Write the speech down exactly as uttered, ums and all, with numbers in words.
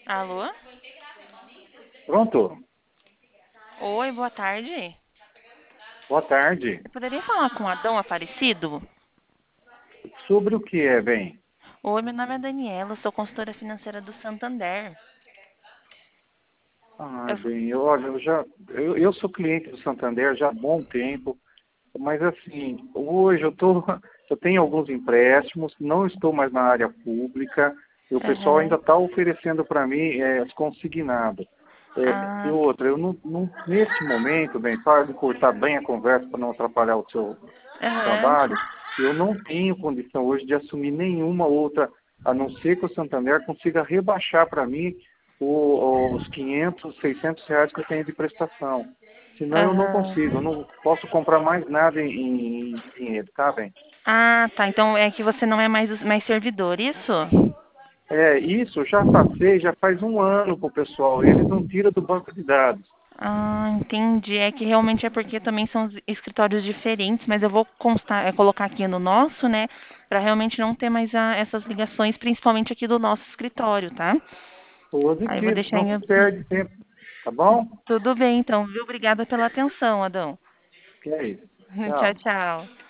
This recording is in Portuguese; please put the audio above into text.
Alô? Pronto. Oi, boa tarde. Boa tarde. Eu poderia falar com o Adão Aparecido? Sobre o que é, bem? Oi, meu nome é Daniela, eu sou consultora financeira do Santander. Ah, Eu... bem, eu, olha, eu já, eu, eu sou cliente do Santander já há bom tempo, mas assim, hoje eu tô, eu tenho alguns empréstimos, não estou mais na área pública, e o pessoal ainda Aham. está oferecendo para mim é, as consignadas. É, e Ah, outra, eu não, não, neste momento, bem, para cortar bem a conversa para não atrapalhar o seu aham. trabalho, eu não tenho condição hoje de assumir nenhuma outra, a não ser que o Santander consiga rebaixar para mim o- os quinhentos, seiscentos reais que eu tenho de prestação. Senão eu não Aham. consigo, eu não posso comprar mais nada em, em dinheiro, tá, bem? Ah, tá. Então é que você não é mais, mais servidor, isso? É, isso eu já passei, já faz um ano pro pessoal, e eles não tiram do banco de dados. Ah, entendi. É que realmente é porque também são os escritórios diferentes, mas eu vou constar, é, colocar aqui no nosso, né? Pra realmente não ter mais a- essas ligações, principalmente aqui do nosso escritório, tá? Aí eu vou Positivo, deixar não em. se perde tempo, tá bom? Tudo bem, então, viu? Obrigada pela atenção, Adão. Que é isso. Tchau, Tchau. tchau.